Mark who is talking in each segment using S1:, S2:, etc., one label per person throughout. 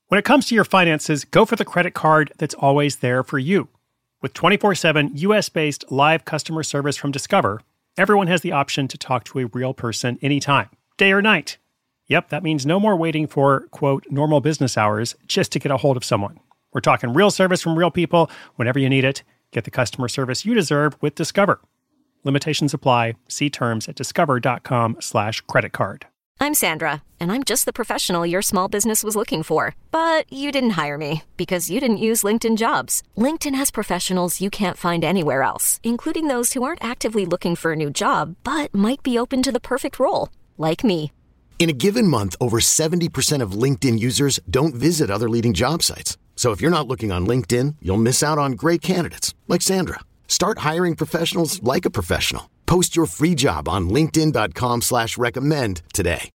S1: When it comes to your finances, go for the credit card that's always there for you. With 24/7 US-based live customer service from Discover, everyone has the option to talk to a real person anytime, day or night. Yep, that means no more waiting for, quote, normal business hours just to get a hold of someone. We're talking real service from real people whenever you need it. Get the customer service you deserve with Discover. Limitations apply. See terms at discover.com/creditcard.
S2: I'm Sandra, and I'm just the professional your small business was looking for. But you didn't hire me because you didn't use LinkedIn Jobs. LinkedIn has professionals you can't find anywhere else, including those who aren't actively looking for a new job, but might be open to the perfect role, like me.
S3: In a given month, over 70% of LinkedIn users don't visit other leading job sites. So if you're not looking on LinkedIn, you'll miss out on great candidates like Sandra. Start hiring professionals like a professional. Post your free job on linkedin.com/recommend today.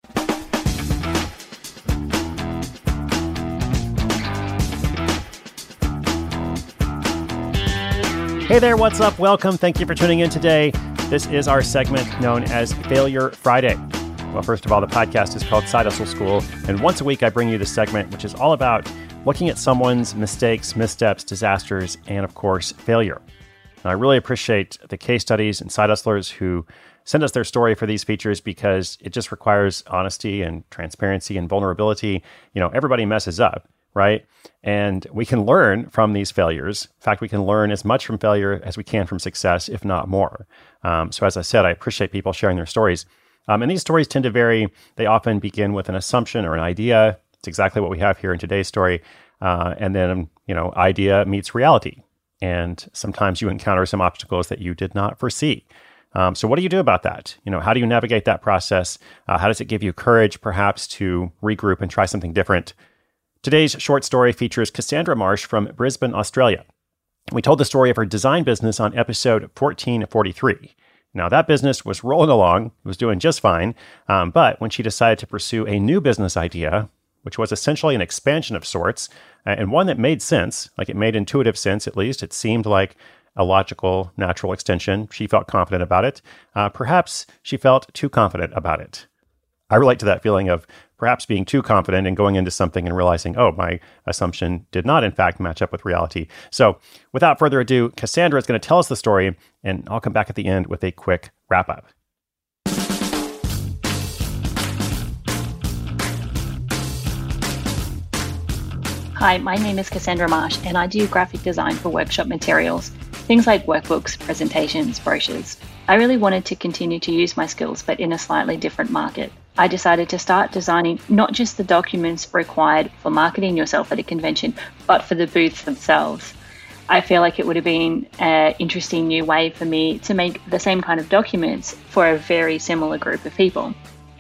S1: Hey there, what's up? Welcome. Thank you for tuning in today. This is our segment known as Failure Friday. Well, first of all, the podcast is called Side Hustle School, and once a week I bring you this segment, which is all about looking at someone's mistakes, missteps, disasters, and of course, failure. And I really appreciate the case studies and side hustlers who send us their story for these features because it just requires honesty and transparency and vulnerability. You know, everybody messes up, right? And we can learn from these failures. In fact, we can learn as much from failure as we can from success, if not more. So as I said, I appreciate people sharing their stories. And these stories tend to vary. They often begin with an assumption or an idea. It's exactly what we have here in today's story. And then, idea meets reality. And sometimes you encounter some obstacles that you did not foresee. So what do you do about that? How do you navigate that process? How does it give you courage, perhaps, to regroup and try something different? Today's short story features Cassandra Marsh from Brisbane, Australia. We told the story of her design business on episode 1443. Now, that business was rolling along, it was doing just fine, but when she decided to pursue a new business idea, which was essentially an expansion of sorts, and one that made sense, like it made intuitive sense at least, it seemed like a logical, natural extension. She felt confident about it. Perhaps she felt too confident about it. I relate to that feeling of perhaps being too confident and going into something and realizing, oh, my assumption did not, in fact, match up with reality. So without further ado, Cassandra is going to tell us the story, and I'll come back at the end with a quick wrap-up.
S4: Hi, my name is Cassandra Marsh, and I do graphic design for workshop materials, things like workbooks, presentations, brochures. I really wanted to continue to use my skills, but in a slightly different market. I decided to start designing not just the documents required for marketing yourself at a convention, but for the booths themselves. I feel like it would have been an interesting new way for me to make the same kind of documents for a very similar group of people.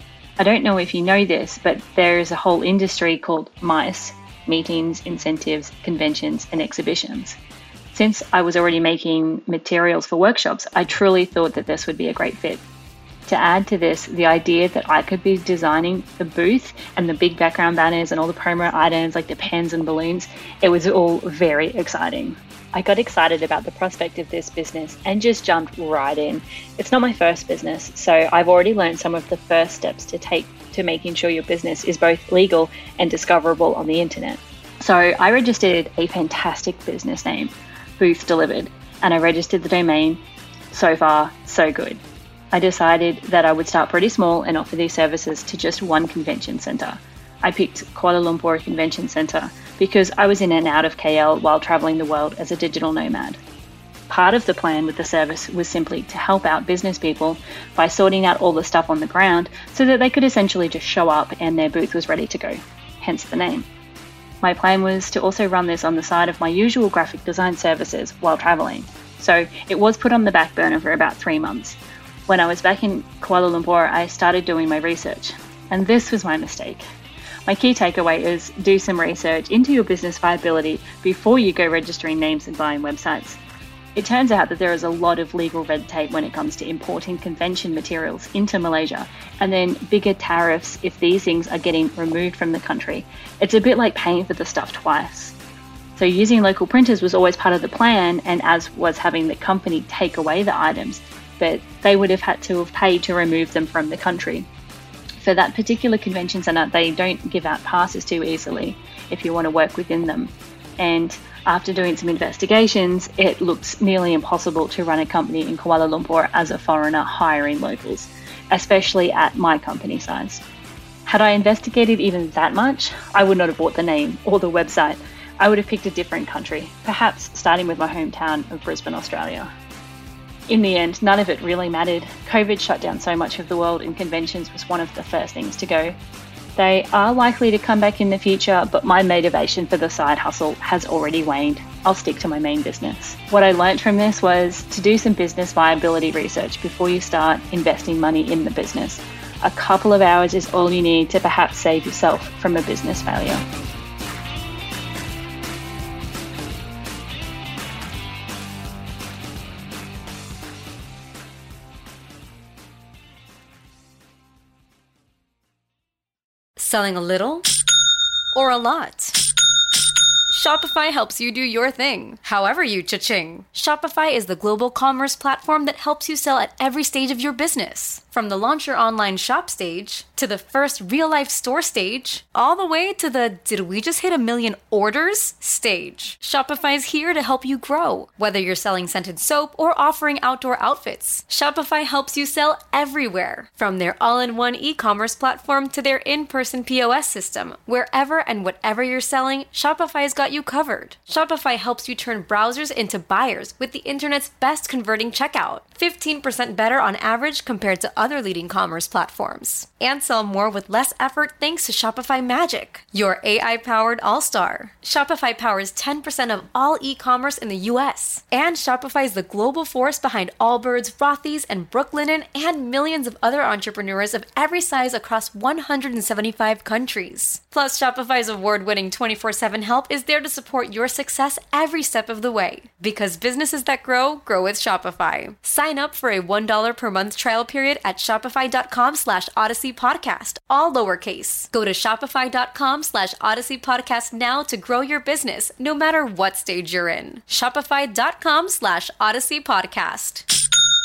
S4: I don't know if you know this, but there is a whole industry called MICE, meetings, incentives, conventions, and exhibitions. Since I was already making materials for workshops, I truly thought that this would be a great fit. To add to this, the idea that I could be designing the booth and the big background banners and all the promo items like the pens and balloons, it was all very exciting. I got excited about the prospect of this business and just jumped right in. It's not my first business, so I've already learned some of the first steps to take to making sure your business is both legal and discoverable on the internet. So I registered a fantastic business name, Booth Delivered, and I registered the domain. So far, so good. I decided that I would start pretty small and offer these services to just one convention centre. I picked Kuala Lumpur Convention Centre because I was in and out of KL while travelling the world as a digital nomad. Part of the plan with the service was simply to help out business people by sorting out all the stuff on the ground so that they could essentially just show up and their booth was ready to go, hence the name. My plan was to also run this on the side of my usual graphic design services while travelling, so it was put on the back burner for about 3 months. When I was back in Kuala Lumpur, I started doing my research, and this was my mistake. My key takeaway is do some research into your business viability before you go registering names and buying websites. It turns out that there is a lot of legal red tape when it comes to importing convention materials into Malaysia, and then bigger tariffs if these things are getting removed from the country. It's a bit like paying for the stuff twice. So using local printers was always part of the plan, and as was having the company take away the items, but they would have had to have paid to remove them from the country. For that particular convention centre, they don't give out passes too easily. if you want to work within them. And after doing some investigations, it looks nearly impossible to run a company in Kuala Lumpur as a foreigner hiring locals, especially at my company size. Had I investigated even that much, I would not have bought the name or the website. I would have picked a different country, perhaps starting with my hometown of Brisbane, Australia. In the end, none of it really mattered. COVID shut down so much of the world, and conventions was one of the first things to go. They are likely to come back in the future, but my motivation for the side hustle has already waned. I'll stick to my main business. What I learned from this was to do some business viability research before you start investing money in the business. A couple of hours is all you need to perhaps save yourself from a business failure.
S5: Selling a little or a lot? Shopify helps you do your thing, however you cha-ching. Shopify is the global commerce platform that helps you sell at every stage of your business. From the launch your online shop stage, to the first real-life store stage, all the way to the did we just hit 1 million orders stage. Shopify is here to help you grow. Whether you're selling scented soap or offering outdoor outfits, Shopify helps you sell everywhere. From their all-in-one e-commerce platform to their in-person POS system, wherever and whatever you're selling, Shopify's got you covered. Shopify helps you turn browsers into buyers with the internet's best converting checkout. 15% better on average compared to other leading commerce platforms. And sell more with less effort thanks to Shopify Magic, your AI-powered all-star. Shopify powers 10% of all e-commerce in the US. And Shopify is the global force behind Allbirds, Rothy's, and Brooklinen, and millions of other entrepreneurs of every size across 175 countries. Plus, Shopify's award-winning 24/7 help is there to support your success every step of the way. Because businesses that grow, grow with Shopify. Sign up for a $1 per month trial period at shopify.com/Odyssey Podcast, all lowercase. Go to shopify.com/Odyssey Podcast now to grow your business, no matter what stage you're in. Shopify.com/Odyssey Podcast.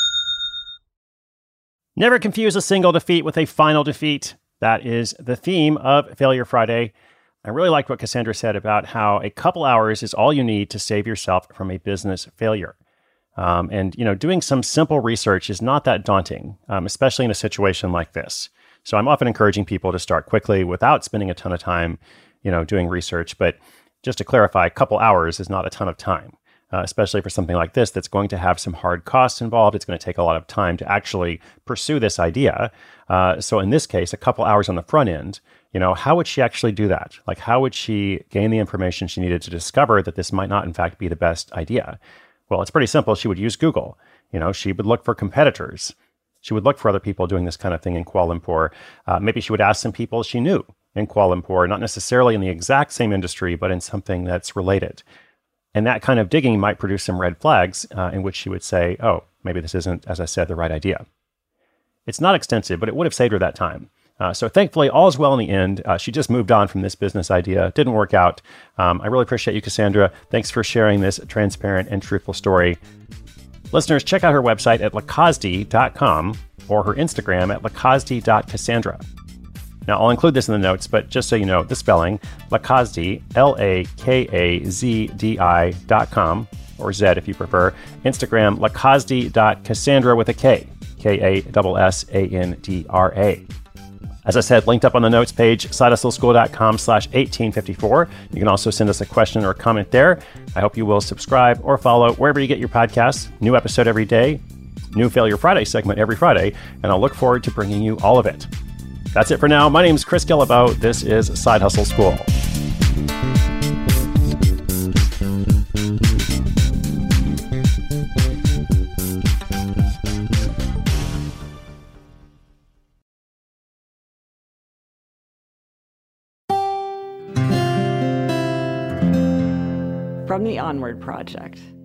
S1: Never confuse a single defeat with a final defeat. That is the theme of Failure Friday. I really liked what Cassandra said about how a couple hours is all you need to save yourself from a business failure. Doing some simple research is not that daunting, especially in a situation like this. So I'm often encouraging people to start quickly without spending a ton of time, doing research. But just to clarify, a couple hours is not a ton of time, especially for something like this that's going to have some hard costs involved. It's going to take a lot of time to actually pursue this idea. So in this case, a couple hours on the front end, how would she actually do that? Like, how would she gain the information she needed to discover that this might not, in fact, be the best idea? Well, it's pretty simple. She would use Google. She would look for competitors. She would look for other people doing this kind of thing in Kuala Lumpur. Maybe she would ask some people she knew in Kuala Lumpur, not necessarily in the exact same industry, but in something that's related. And that kind of digging might produce some red flags in which she would say, oh, maybe this isn't, as I said, the right idea. It's not extensive, but it would have saved her that time. So thankfully, all is well in the end. She just moved on from this business idea. Didn't work out. I really appreciate you, Cassandra. Thanks for sharing this transparent and truthful story. Listeners, check out her website at lakazdi.com or her Instagram at lakazdi.cassandra. Now, I'll include this in the notes, but just so you know, the spelling, Lakazdi, LAKAZDI.com, or Z if you prefer. Instagram, lakazdi.cassandra with a K, KASSANDRA. As I said, linked up on the notes page, sidehustleschool.com/1854. You can also send us a question or a comment there. I hope you will subscribe or follow wherever you get your podcasts. New episode every day, new Failure Friday segment every Friday, and I'll look forward to bringing you all of it. That's it for now. My name is Chris Guillebeau. This is Side Hustle School.
S6: From the Onward Project.